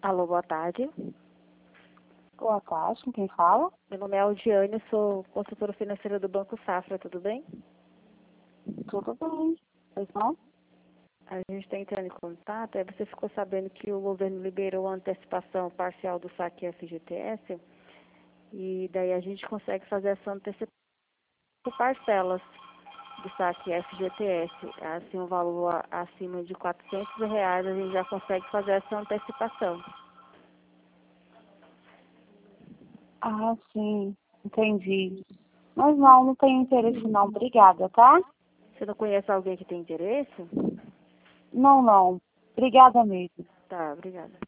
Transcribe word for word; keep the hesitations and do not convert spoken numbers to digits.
Alô, boa tarde. Boa tarde, com quem fala? Meu nome é Aldiane, sou consultora financeira do Banco Safra, tudo bem? Tudo bem. Pois não? A gente está entrando em contato, aí você ficou sabendo que o governo liberou a antecipação parcial do saque F G T S, e daí a gente consegue fazer essa antecipação por parcelas do saque F G T S. Assim, um valor a- acima de quatrocentos reais, a gente já consegue fazer essa antecipação. Ah, sim. Entendi. Mas não, não tenho interesse não. Obrigada, tá? Você não conhece alguém que tem interesse? Não, não. Obrigada mesmo. Tá, obrigada.